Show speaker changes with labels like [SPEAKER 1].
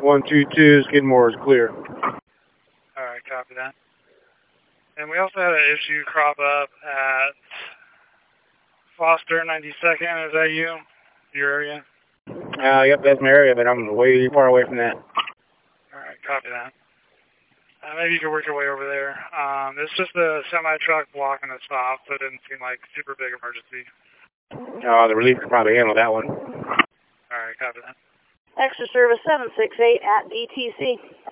[SPEAKER 1] 122, Skidmore is clear.
[SPEAKER 2] Alright, copy that. And we also had an issue crop up at Foster 92nd. Is that you? Your area?
[SPEAKER 1] Yep, that's my area, but I'm way far away from that.
[SPEAKER 2] Alright, copy that. Maybe you could work your way over there. It's just a semi-truck blocking the stop, so it didn't seem like super big emergency.
[SPEAKER 1] The relief could probably handle that one.
[SPEAKER 2] Alright, copy that.
[SPEAKER 3] Extra service 768 at DTC.